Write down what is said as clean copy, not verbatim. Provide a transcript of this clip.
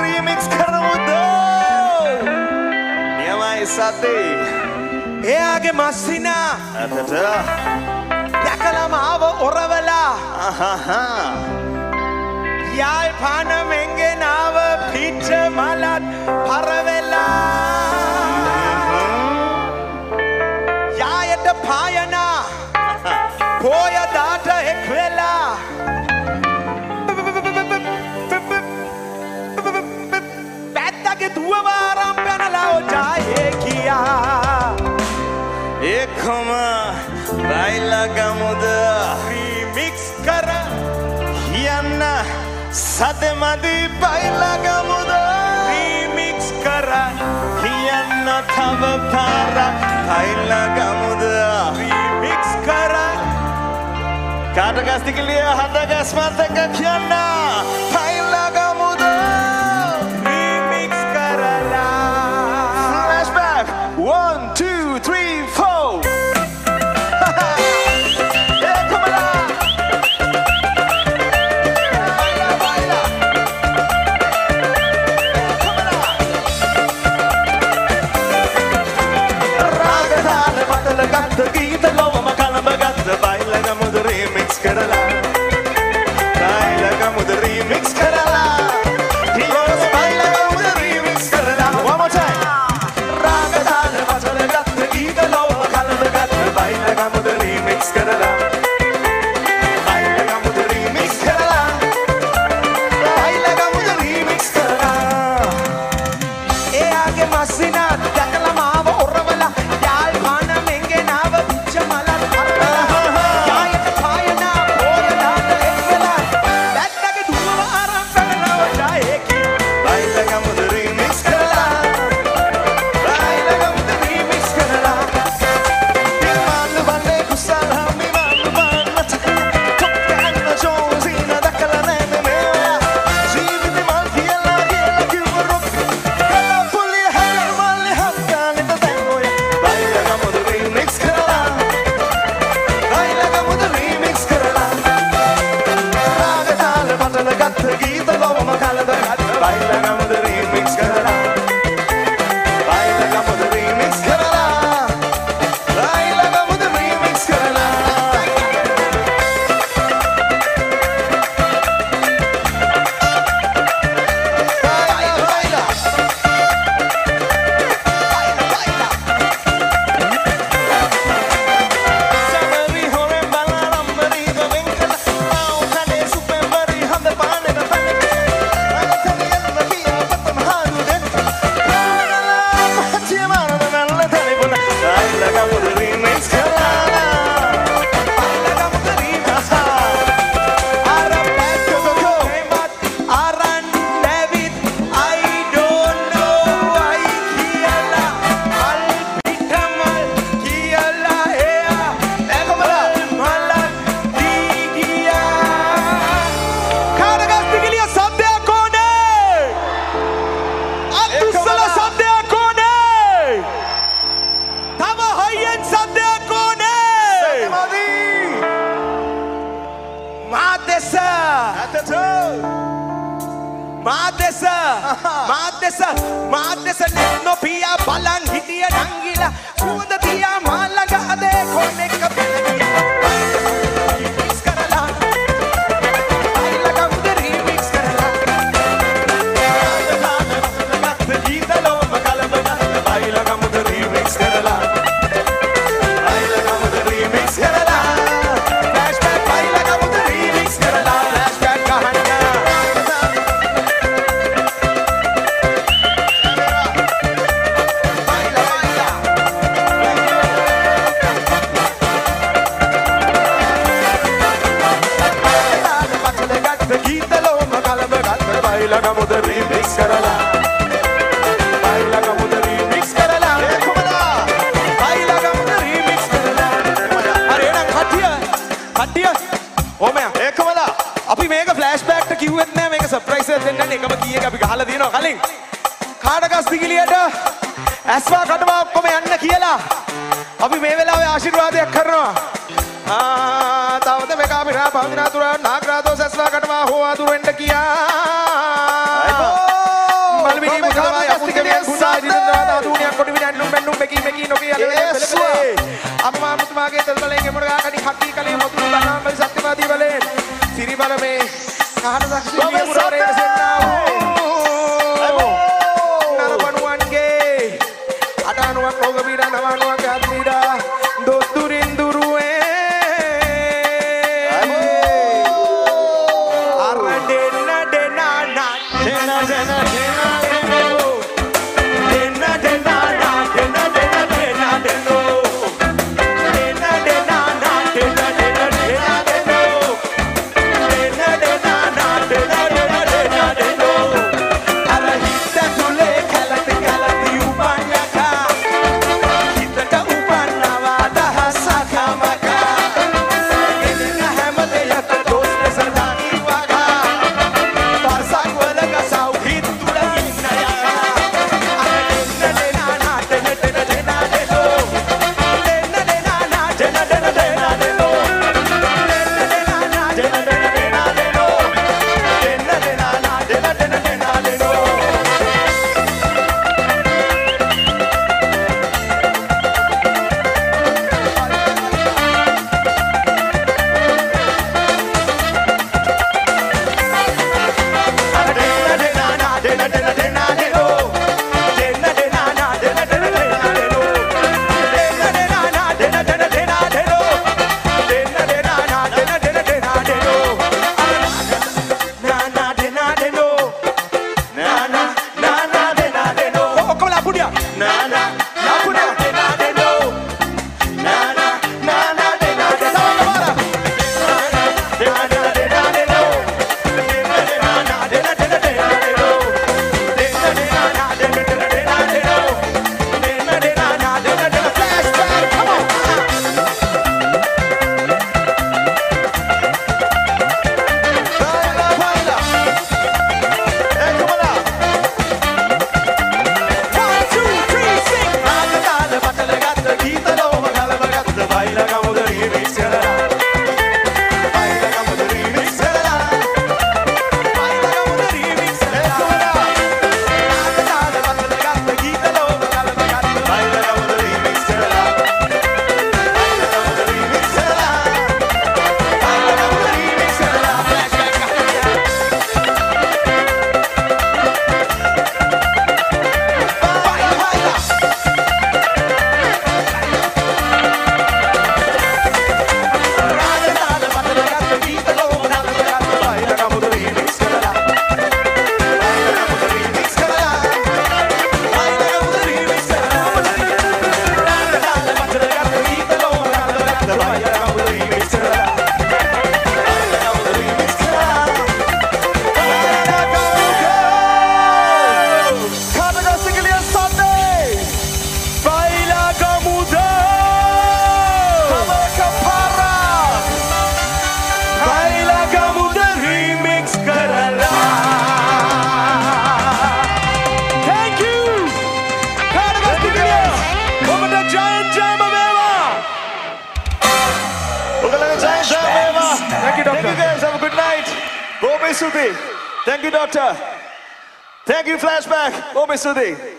remix කරමුද නියමයි සතේ එයාගේ මස්සිනා අතට දැකලම ආව ඔරවලා යාල් පාන මෙන්ගෙන් ආව පිච්ච මලත් පරවෙලා යායට පායනා පෝය දාට එක් වෙලා පැත්තගේ දුවවාරම් පැනලා ඔජායේ කියා ඒකම බයිලගමුද රීමික්ස් කර කියන්න සතමදි බයිලගමුද රීමික්ස් කර කියන්න තව පාරක් බයිලගමුද රීමික්ස් කර කාටගස්තිකලිය හදගස්මත් එක කියන්න බයිලගමුද රීමික්ස් කරලා flashback 1 2 3 4 ගත්ත ගීත ලොවම කලඹ ගත්ත බයිලගමුද රීමික්ස් කරලා බයිලගමුද රීමික්ස් කරලා ටිකෝස් බයිලගමුද රීමික්ස් කරලා one more time රාග දාන වචන ගත්ත ගීත ලොවම කලඹ ගත්ත බයිලගමුද රීමික්ස් කරලා බයිලගමුද රීමික්ස් කරලා බයිලගමුද රීමික්ස් කරලා එයාගේ මස්සිනා දැකලම ආව ඔරවලා යාල් පාන මාදෙස නොපියා බලන් හිටිය නංගිලා සුවඳ තියා මාළඟ අදේ කොන් එක පෙළගියා රීමික්ස් කරලා බයිලගමුද රීමික්ස් කරලා ගත්ත ගීත ලොවම කලඹ ගත්ත බයිලගමුද රීමික්ස් කරලා බයිලගමුද රීමික්ස් කරලා ෆ්ලෑෂ්බැක් බයිලගමුද රීමික්ස් කරලා ෆ්ලෑෂ්බැක් ගහන්න බයිලගමුද රීමික්ස් කරලා බයිලගමුද රීමික්ස් කරලා කොමලා බයිලගමුද රීමික්ස් කරලා හරි එහෙනම් කට්ටිය ඕමයා ඒකමලා අපි මේක ෆ්ලෑෂ්බැක් ට කිව්වෙත් නෑ මේක සර්ප්‍රයිස් එකක් දෙන්න එකම කීයක අපි ගහලා දිනවා කලින් කාඩගස් දිගිලියට ඇස්වා කටවා ඔක්කොම යන්න කියලා අපි මේ වෙලාවේ ආශිර්වාදයක් කරනවා තවද මේක අපි රා පහදිනා තුරා නාගරාදෝ ඇස්වා කටවා හොවා දුරෙන්ට කියා පළවෙනි මුදලවා යපුත් දෙවියන් ගුණා දිනදා දුනියක් කොට විනන්නු මෙන්නු මෙකි නොකී අලෙලේ අම්මා මුතුමාගේ තල්බලෙන් එමුරගා කඩි හක්කී කලේ මොතුරු බණාම් බලි සත්‍යවාදී බලෙන් සිරි බලමේ කහන සක්ෂි මුරරේ සෙන්නා නරබණුවන්ගේ අටානුවක් ලෝක බීඩා නවානුවක් ගාත්මීඩා දොස්තුරින් දුරුවේ Thank you, Doctor. Thank you, Flashback. Bobby Sudhi.